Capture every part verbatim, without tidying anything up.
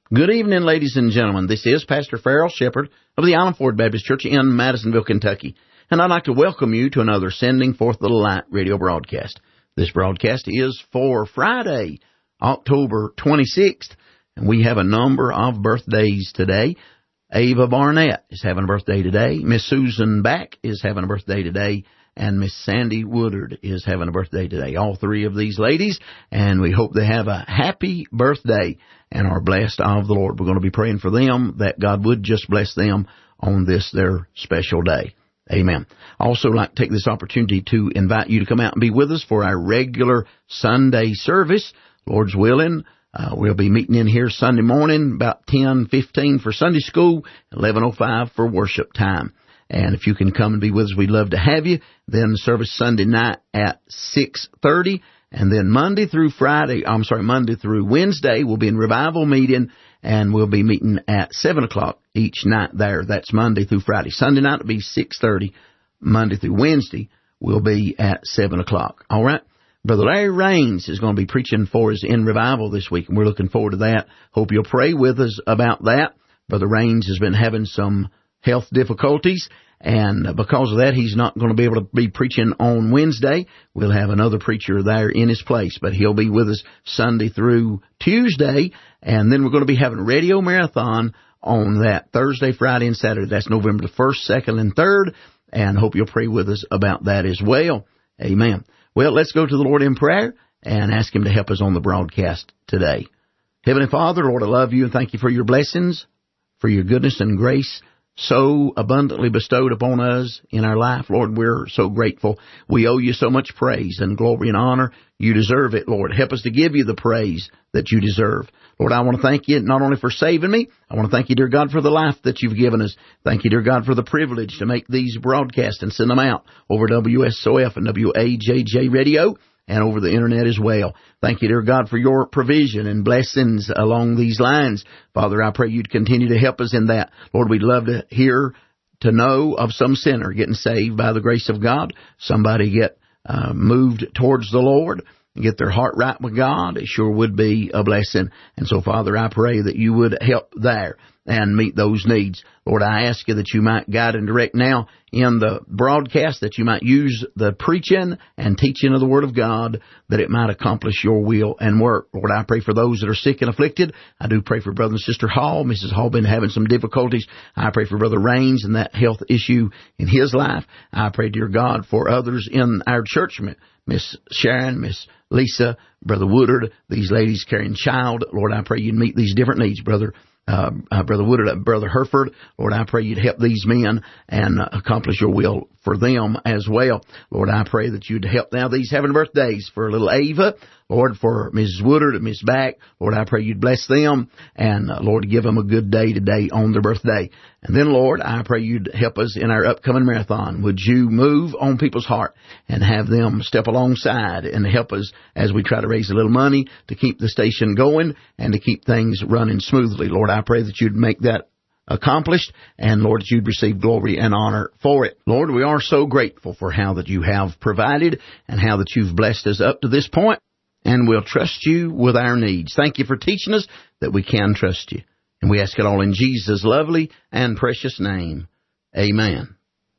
Good evening, ladies and gentlemen. This is Pastor Farrell Shepherd of the Island Ford Baptist Church in Madisonville, Kentucky. And I'd like to welcome you to another Sending Forth the Light radio broadcast. This broadcast is for Friday, October twenty-sixth. And we have a number of birthdays today. Ava Barnett is having a birthday today. Miss Susan Back is having a birthday today. And Miss Sandy Woodard is having a birthday today. All three of these ladies, and we hope they have a happy birthday and are blessed of the Lord. We're going to be praying for them that God would just bless them on this, their special day. Amen. I also like to take this opportunity to invite you to come out and be with us for our regular Sunday service. Lord's willing, uh, we'll be meeting in here Sunday morning about ten fifteen for Sunday school, eleven oh five for worship time. And if you can come and be with us, we'd love to have you. Then service Sunday night at six thirty. And then Monday through Friday, I'm sorry, Monday through Wednesday, we'll be in revival meeting, and we'll be meeting at seven o'clock each night there. That's Monday through Friday. Sunday night will be six thirty. Monday through Wednesday will be at seven o'clock. All right? Brother Larry Raines is going to be preaching for us in revival this week, and we're looking forward to that. Hope you'll pray with us about that. Brother Raines has been having some health difficulties, and because of that, he's not going to be able to be preaching on Wednesday. We'll have another preacher there in his place, but he'll be with us Sunday through Tuesday, and then we're going to be having a radio marathon on that Thursday, Friday, and Saturday. That's November the first, second, and third, and hope you'll pray with us about that as well. Amen. Well, let's go to the Lord in prayer and ask Him to help us on the broadcast today. Heavenly Father, Lord, I love You and thank You for Your blessings, for Your goodness and grace, so abundantly bestowed upon us in our life. Lord, we're so grateful. We owe You so much praise and glory and honor. You deserve it, Lord. Help us to give You the praise that You deserve. Lord, I want to thank You not only for saving me, I want to thank You, dear God, for the life that You've given us. Thank You, dear God, for the privilege to make these broadcasts and send them out over W S O F and W A J J Radio and over the Internet as well. Thank You, dear God, for Your provision and blessings along these lines. Father, I pray You'd continue to help us in that. Lord, we'd love to hear, to know of some sinner getting saved by the grace of God, somebody get uh, moved towards the Lord, get their heart right with God. It sure would be a blessing. And so, Father, I pray that You would help there and meet those needs. Lord, I ask You that You might guide and direct now in the broadcast, that You might use the preaching and teaching of the Word of God, that it might accomplish Your will and work. Lord, I pray for those that are sick and afflicted. I do pray for Brother and Sister Hall. Missus Hall been having some difficulties. I pray for Brother Raines and that health issue in his life. I pray, dear God, for others in our church, Miss Sharon, Miss Lisa, Brother Woodard, these ladies carrying child. Lord, I pray You'd meet these different needs, Brother Uh, uh, Brother Woodard, uh, Brother Herford. Lord, I pray You'd help these men and uh, accomplish Your will for them as well. Lord, I pray that You'd help now these having birthdays for little Ava. Lord, for Missus Woodard and Miss Back. Lord, I pray You'd bless them and, uh, Lord, give them a good day today on their birthday. And then, Lord, I pray You'd help us in our upcoming marathon. Would You move on people's heart and have them step alongside and help us as we try to raise a little money to keep the station going and to keep things running smoothly. Lord, I pray that You'd make that accomplished, and Lord, that You'd receive glory and honor for it. Lord, we are so grateful for how that You have provided and how that You've blessed us up to this point, and we'll trust You with our needs. Thank You for teaching us that we can trust You. And we ask it all in Jesus' lovely and precious name. Amen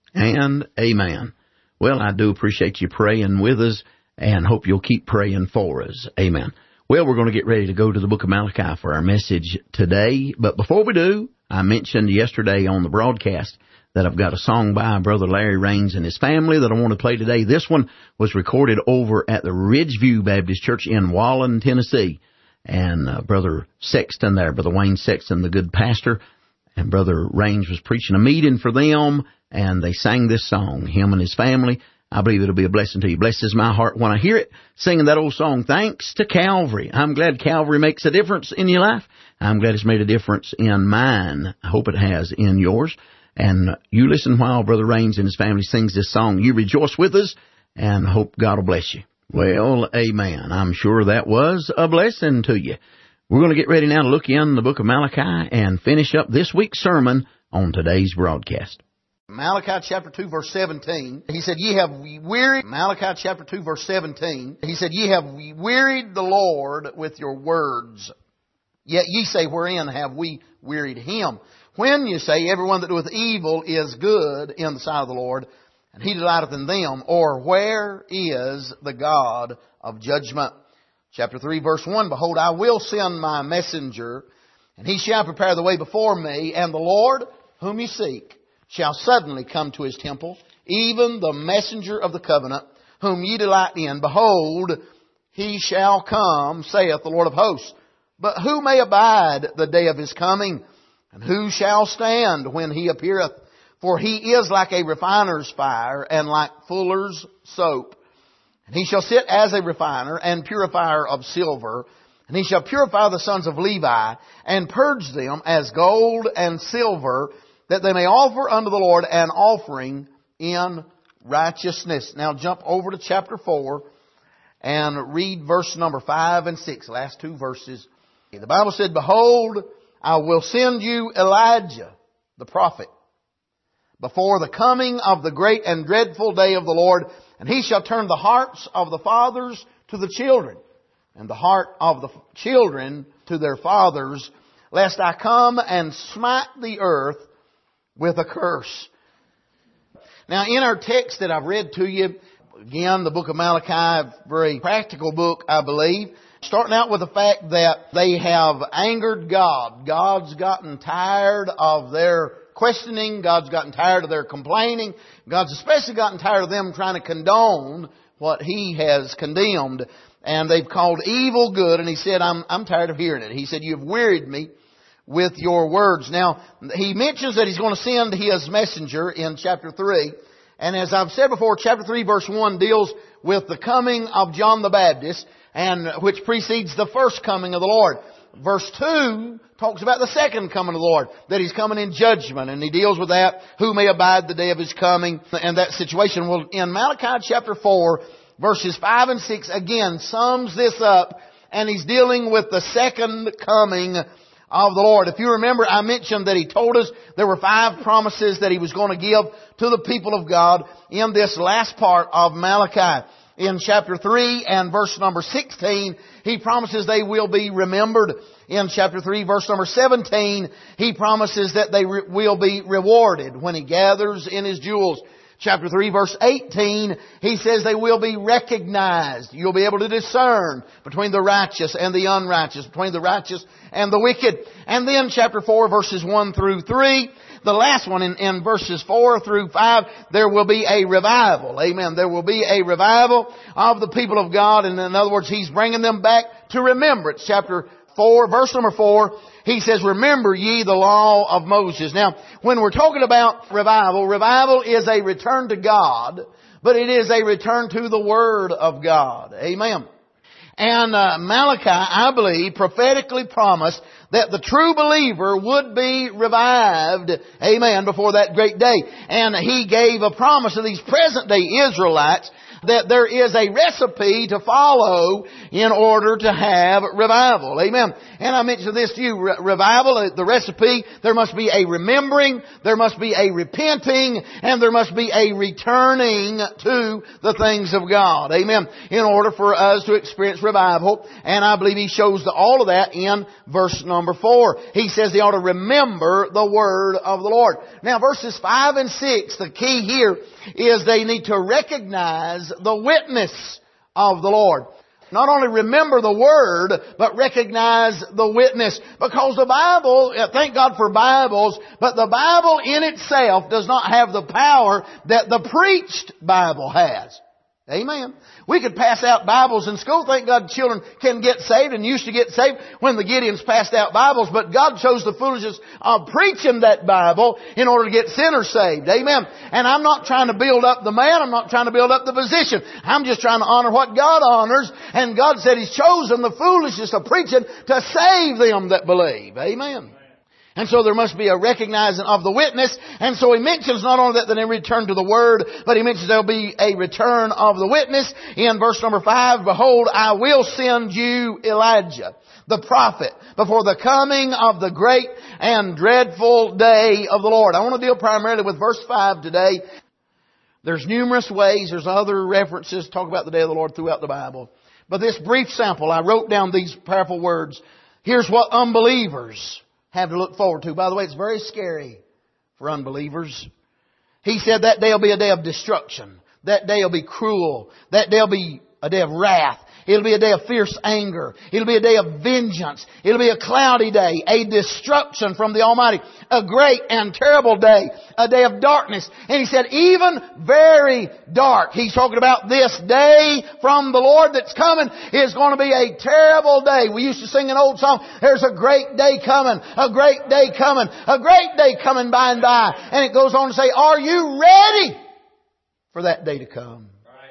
and amen. Well, I do appreciate you praying with us and hope you'll keep praying for us. Amen. Well, we're going to get ready to go to the book of Malachi for our message today. But before we do, I mentioned yesterday on the broadcast that I've got a song by Brother Larry Raines and his family that I want to play today. This one was recorded over at the Ridgeview Baptist Church in Wallen, Tennessee. And uh, Brother Sexton there, Brother Wayne Sexton, the good pastor, and Brother Raines was preaching a meeting for them, and they sang this song, him and his family. I believe it'll be a blessing to you. Blesses my heart when I hear it, singing that old song, Thanks to Calvary. I'm glad Calvary makes a difference in your life. I'm glad it's made a difference in mine. I hope it has in yours. And you listen while Brother Raines and his family sings this song. You rejoice with us, and hope God will bless you. Well, amen. I'm sure that was a blessing to you. We're going to get ready now to look in the book of Malachi and finish up this week's sermon on today's broadcast. Malachi chapter two verse seventeen, he said, Ye have wearied, Malachi chapter two verse seventeen, he said, Ye have wearied the Lord with your words. Yet ye say, wherein have we wearied him? When you say, everyone that doeth evil is good in the sight of the Lord, and he delighteth in them, or where is the God of judgment? Chapter three, verse one, behold, I will send my messenger, and he shall prepare the way before me, and the Lord whom you seek shall suddenly come to his temple, even the messenger of the covenant, whom ye delight in. Behold, he shall come, saith the Lord of hosts. But who may abide the day of his coming? And who shall stand when he appeareth? For he is like a refiner's fire, and like fuller's soap. And he shall sit as a refiner and purifier of silver. And he shall purify the sons of Levi, and purge them as gold and silver, that they may offer unto the Lord an offering in righteousness. Now jump over to chapter four and read verse number five and six, last two verses. The Bible said, behold, I will send you Elijah, the prophet, before the coming of the great and dreadful day of the Lord, and he shall turn the hearts of the fathers to the children, and the heart of the children to their fathers, lest I come and smite the earth with a curse. Now, in our text that I've read to you, again, the book of Malachi, a very practical book, I believe, starting out with the fact that they have angered God. God's gotten tired of their questioning. God's gotten tired of their complaining. God's especially gotten tired of them trying to condone what He has condemned. And they've called evil good, and He said, I'm, I'm tired of hearing it. He said, you've wearied me with your words. Now, He mentions that He's going to send His messenger in chapter three. And as I've said before, chapter three verse one deals with the coming of John the Baptist, and which precedes the first coming of the Lord. Verse two talks about the second coming of the Lord, that He's coming in judgment, and He deals with that, who may abide the day of His coming, and that situation. Well, in Malachi chapter four, verses five and six, again, sums this up, and He's dealing with the second coming of the Lord. If you remember, I mentioned that He told us there were five promises that He was going to give to the people of God in this last part of Malachi. In chapter three and verse number sixteen, He promises they will be remembered. In chapter three, verse number seventeen, He promises that they re- will be rewarded when He gathers in His jewels. Chapter three, verse eighteen, He says they will be recognized. You'll be able to discern between the righteous and the unrighteous, between the righteous and the wicked. And then chapter four, verses one through three, the last one in, in verses four through five, there will be a revival. Amen. There will be a revival of the people of God. And in other words, He's bringing them back to remembrance. Chapter four, verse number four, He says, remember ye the law of Moses. Now, when we're talking about revival, revival is a return to God, but it is a return to the Word of God. Amen. And uh, Malachi, I believe, prophetically promised that the true believer would be revived, amen, before that great day. And he gave a promise to these present day Israelites that there is a recipe to follow in order to have revival. Amen. And I mentioned this to you, Re- revival, the recipe, there must be a remembering, there must be a repenting, and there must be a returning to the things of God. Amen. In order for us to experience revival. And I believe He shows the, all of that in verse number four. He says they ought to remember the word of the Lord. Now verses five and six, the key here is they need to recognize the witness of the Lord. Not only remember the Word, but recognize the witness. Because the Bible, thank God for Bibles, but the Bible in itself does not have the power that the preached Bible has. Amen. We could pass out Bibles in school. Thank God children can get saved and used to get saved when the Gideons passed out Bibles. But God chose the foolishness of preaching that Bible in order to get sinners saved. Amen. And I'm not trying to build up the man. I'm not trying to build up the position. I'm just trying to honor what God honors. And God said He's chosen the foolishness of preaching to save them that believe. Amen. And so there must be a recognizing of the witness. And so He mentions not only that they return to the Word, but He mentions there will be a return of the witness. In verse number five, behold, I will send you Elijah, the prophet, before the coming of the great and dreadful day of the Lord. I want to deal primarily with verse five today. There's numerous ways, there's other references to talk about the day of the Lord throughout the Bible. But this brief sample, I wrote down these powerful words. Here's what unbelievers have to look forward to. By the way, it's very scary for unbelievers. He said that day will be a day of destruction. That day will be cruel. That day will be a day of wrath. It'll be a day of fierce anger. It'll be a day of vengeance. It'll be a cloudy day, a destruction from the Almighty, a great and terrible day, a day of darkness. And He said, even very dark. He's talking about this day from the Lord that's coming is going to be a terrible day. We used to sing an old song, there's a great day coming, a great day coming, a great day coming by and by. And it goes on to say, are you ready for that day to come?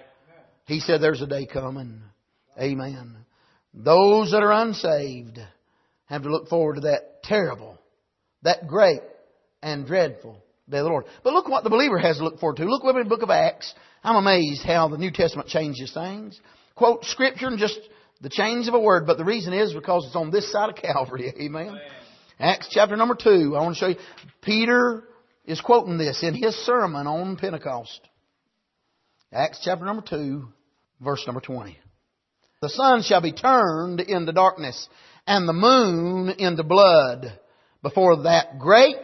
He said there's a day coming. Amen. Those that are unsaved have to look forward to that terrible, that great and dreadful day of the Lord. But look what the believer has to look forward to. Look with me in the book of Acts. I'm amazed how the New Testament changes things. Quote Scripture and just the change of a word, but the reason is because it's on this side of Calvary. Amen. Amen. Acts chapter number two. I want to show you. Peter is quoting this in his sermon on Pentecost. Acts chapter number two, verse number twenty. The sun shall be turned into darkness and the moon into blood before that great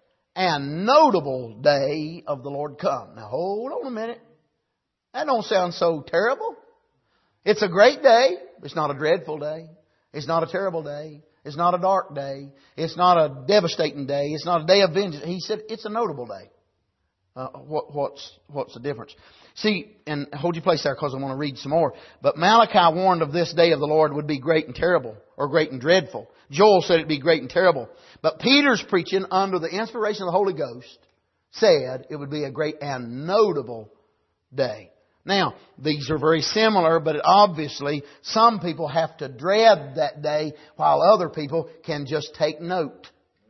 and notable day of the Lord come. Now hold on a minute. That don't sound so terrible. It's a great day. It's not a dreadful day. It's not a terrible day. It's not a dark day. It's not a devastating day. It's not a day of vengeance. He said it's a notable day. Uh, what, what's what's the difference? See, and hold your place there because I want to read some more. But Malachi warned of this day of the Lord would be great and terrible, or great and dreadful. Joel said it'd be great and terrible. But Peter's preaching under the inspiration of the Holy Ghost said it would be a great and notable day. Now, these are very similar, but obviously some people have to dread that day while other people can just take note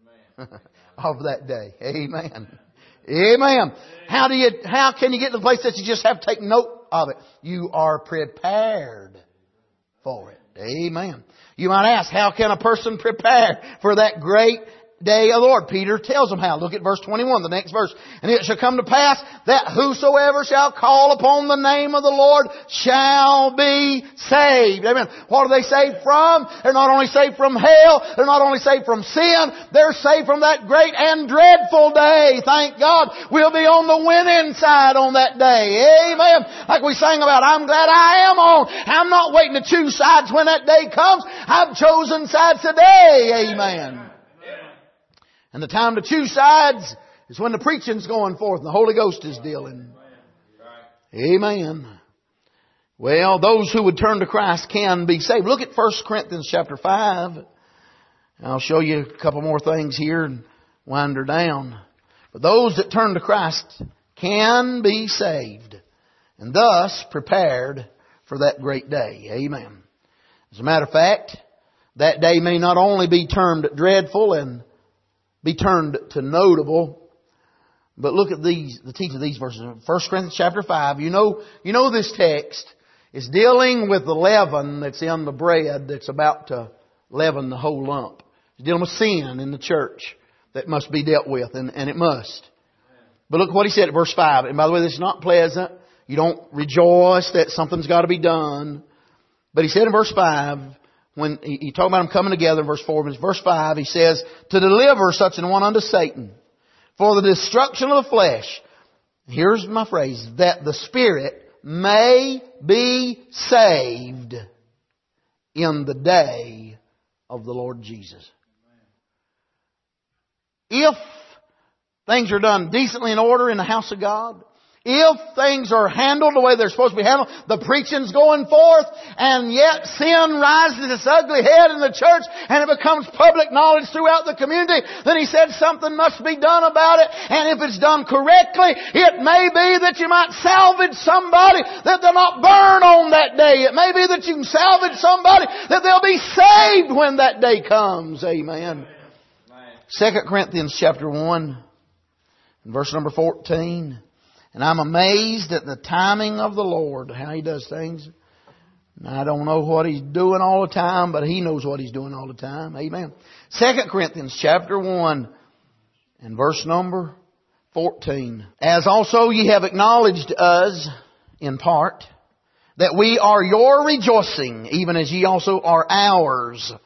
of that day. Amen. Amen. How do you, how can you get to the place that you just have to take note of it? You are prepared for it. Amen. You might ask, how can a person prepare for that great day of the Lord? Peter tells them how. Look at verse twenty-one, the next verse. And it shall come to pass that whosoever shall call upon the name of the Lord shall be saved. Amen. What are they saved from? They're not only saved from hell, they're not only saved from sin, they're saved from that great and dreadful day. Thank God we'll be on the winning side on that day. Amen. Like we sang about, I'm glad I am on. I'm not waiting to choose sides when that day comes. I've chosen sides today. Amen. And the time to choose sides is when the preaching's going forth and the Holy Ghost is dealing. Amen. Well, those who would turn to Christ can be saved. Look at First Corinthians chapter five. I'll show you a couple more things here and wind her down. But those that turn to Christ can be saved and thus prepared for that great day. Amen. As a matter of fact, that day may not only be termed dreadful and be turned to notable. But look at these, the teaching of these verses. First Corinthians chapter five. You know, you know this text is dealing with the leaven that's in the bread that's about to leaven the whole lump. It's dealing with sin in the church that must be dealt with, and, and it must. But look what he said at verse five. And by the way, this is not pleasant. You don't rejoice that something's got to be done. But he said in verse five, when he, he talked about them coming together in verse four, but in verse five, he says, to deliver such an one unto Satan for the destruction of the flesh. Here's my phrase, that the spirit may be saved in the day of the Lord Jesus. If things are done decently in order in the house of God, if things are handled the way they're supposed to be handled, the preaching's going forth, and yet sin rises its ugly head in the church, and it becomes public knowledge throughout the community, then he said something must be done about it, and if it's done correctly, it may be that you might salvage somebody that they'll not burn on that day. It may be that you can salvage somebody that they'll be saved when that day comes. Amen. Second Corinthians chapter one, verse number fourteen. And I'm amazed at the timing of the Lord, how He does things. And I don't know what He's doing all the time, but He knows what He's doing all the time. Amen. Second Corinthians chapter one and verse number fourteen. As also ye have acknowledged us in part, that we are your rejoicing, even as ye also are ours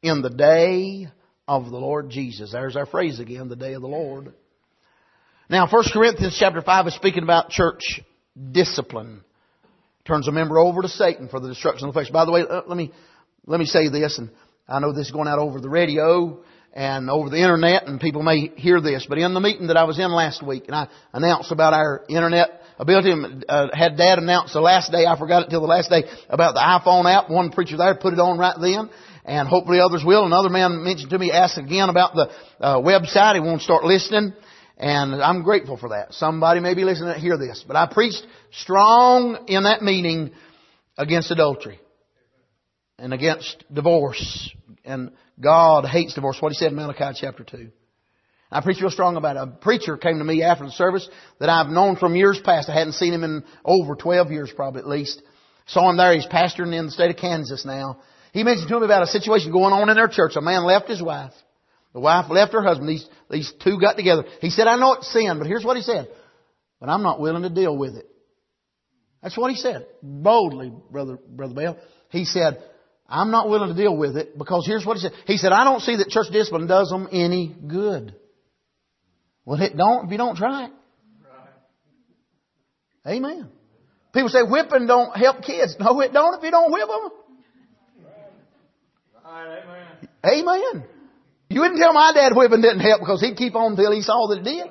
in the day of the Lord Jesus. There's our phrase again, the day of the Lord. Now, First Corinthians chapter five is speaking about church discipline. Turns a member over to Satan for the destruction of the flesh. By the way, let me let me say this, and I know this is going out over the radio and over the internet, and people may hear this, but in the meeting that I was in last week, and I announced about our internet ability, and uh, had Dad announce the last day, I forgot it till the last day, about the iPhone app. One preacher there put it on right then, and hopefully others will. Another man mentioned to me, asked again about the uh, website. He won't start listening, and I'm grateful for that. Somebody may be listening to hear this, but I preached strong in that meeting against adultery and against divorce. And God hates divorce. What He said in Malachi chapter two. I preached real strong about it. A preacher came to me after the service that I've known from years past. I hadn't seen him in over twelve years probably at least. Saw him there. He's pastoring in the state of Kansas now. He mentioned to me about a situation going on in their church. A man left his wife. The wife left her husband. These, these two got together. He said, I know it's sin, but here's what he said. But I'm not willing to deal with it. That's what he said. Boldly, Brother, Brother Bell. He said, I'm not willing to deal with it because here's what he said. He said, I don't see that church discipline does them any good. Well, it don't if you don't try it. Right. Amen. People say whipping don't help kids. No, it don't if you don't whip them. Right. Amen. Amen. You wouldn't tell my dad whipping didn't help because he'd keep on until he saw that it did.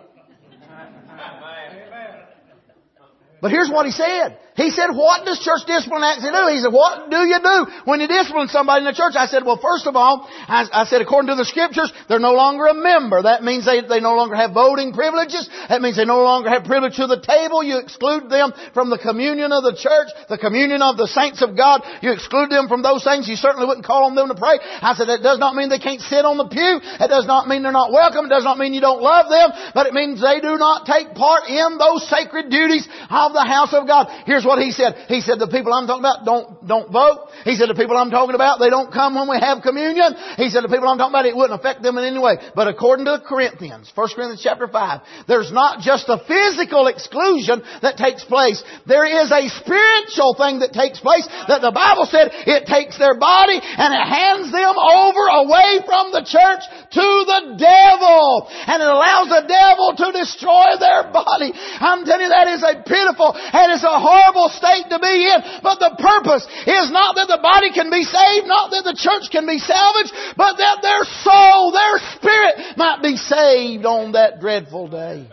But here's what he said. He said, what does church discipline actually do? He said, what do you do when you discipline somebody in the church? I said, well, first of all, I, I said, according to the Scriptures, they're no longer a member. That means they, they no longer have voting privileges. That means they no longer have privilege to the table. You exclude them from the communion of the church, the communion of the saints of God. You exclude them from those things. You certainly wouldn't call on them to pray. I said, that does not mean they can't sit on the pew. That does not mean they're not welcome. It does not mean you don't love them. But it means they do not take part in those sacred duties of the house of God. Here's what he said. He said, the people I'm talking about don't, don't vote. He said, the people I'm talking about, they don't come when we have communion. He said, the people I'm talking about, it wouldn't affect them in any way. But according to Corinthians, First Corinthians chapter five, there's not just a physical exclusion that takes place. There is a spiritual thing that takes place that the Bible said it takes their body and it hands them over away from the church to the devil. And it allows the devil to destroy their body. I'm telling you, that is a pitiful and it's a horrible state to be in. But the purpose is not that the body can be saved, not that the church can be salvaged, but that their soul, their spirit might be saved on that dreadful day.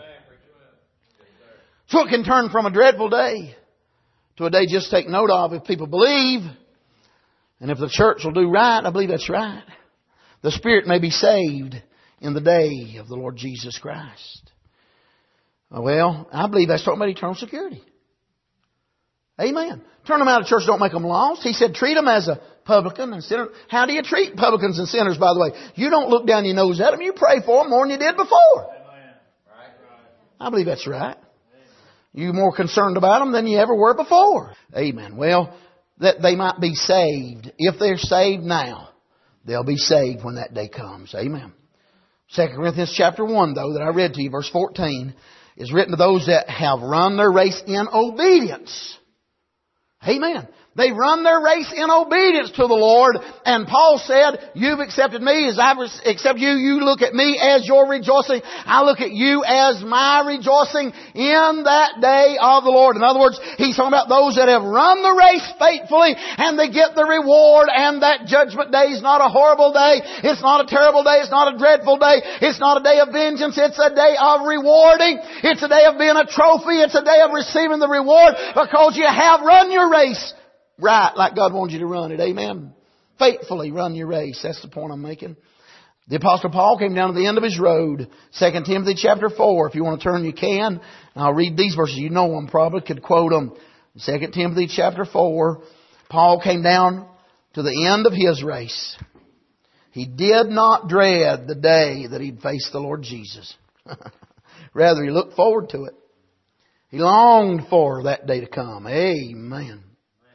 So it can turn from a dreadful day to a day just take note of if people believe. And if the church will do right, I believe that's right. The spirit may be saved in the day of the Lord Jesus Christ. Well, I believe that's talking about eternal security. Amen. Turn them out of church, don't make them lost. He said treat them as a publican and sinner. How do you treat publicans and sinners, by the way? You don't look down your nose at them. You pray for them more than you did before. I believe that's right. You're more concerned about them than you ever were before. Amen. Well, that they might be saved. If they're saved now, they'll be saved when that day comes. Amen. Second Corinthians chapter one, though, that I read to you, verse fourteen, is written to those that have run their race in obedience. Amen. They run their race in obedience to the Lord. And Paul said, you've accepted me as I accept you. You look at me as your rejoicing. I look at you as my rejoicing in that day of the Lord. In other words, he's talking about those that have run the race faithfully and they get the reward. And that judgment day is not a horrible day. It's not a terrible day. It's not a dreadful day. It's not a day of vengeance. It's a day of rewarding. It's a day of being a trophy. It's a day of receiving the reward because you have run your race right, like God wants you to run it. Amen. Faithfully run your race. That's the point I'm making. The Apostle Paul came down to the end of his road. Second Timothy chapter four. If you want to turn, you can. And I'll read these verses. You know them probably. Could quote them. Second Timothy chapter four. Paul came down to the end of his race. He did not dread the day that he'd face the Lord Jesus. Rather, he looked forward to it. He longed for that day to come. Amen.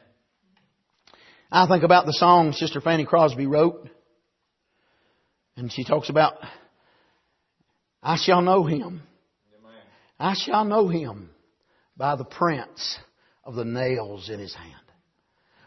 I think about the song Sister Fanny Crosby wrote. And she talks about, I shall know Him. I shall know Him by the prints of the nails in His hand.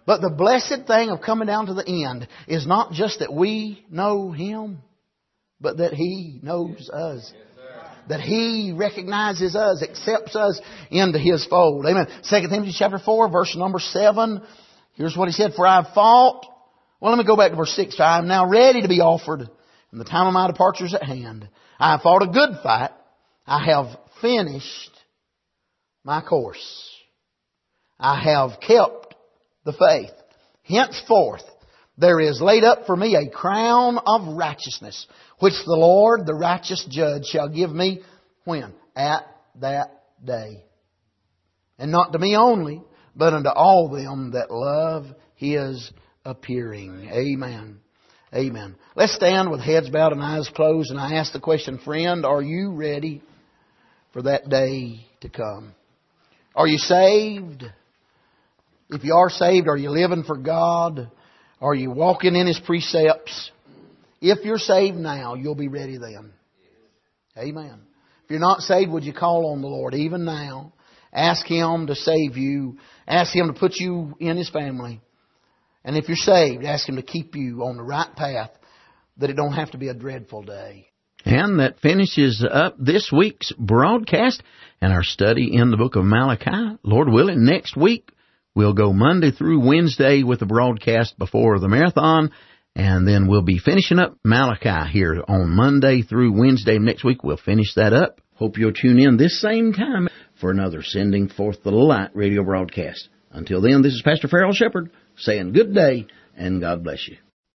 But the blessed thing of coming down to the end is not just that we know Him, but that He knows us. That He recognizes us, accepts us into His fold. Amen. Second Timothy chapter four, verse number seven. Here's what he said. For I have fought. Well, let me go back to verse six. I am now ready to be offered, and the time of my departure is at hand. I have fought a good fight. I have finished my course. I have kept the faith. Henceforth, there is laid up for me a crown of righteousness, which the Lord, the righteous judge, shall give me when? At that day. And not to me only, but unto all them that love His appearing. Amen. Amen. Let's stand with heads bowed and eyes closed, and I ask the question, friend, are you ready for that day to come? Are you saved? If you are saved, are you living for God? Are you walking in His precepts? If you're saved now, you'll be ready then. Amen. If you're not saved, would you call on the Lord even now? Ask Him to save you. Ask Him to put you in His family. And if you're saved, ask Him to keep you on the right path, that it don't have to be a dreadful day. And that finishes up this week's broadcast and our study in the book of Malachi. Lord willing, next week we'll go Monday through Wednesday with the broadcast before the marathon, and then we'll be finishing up Malachi here on Monday through Wednesday. Next week we'll finish that up. Hope you'll tune in this same time for another Sending Forth the Light radio broadcast. Until then, this is Pastor Farrell Shepherd saying good day and God bless you.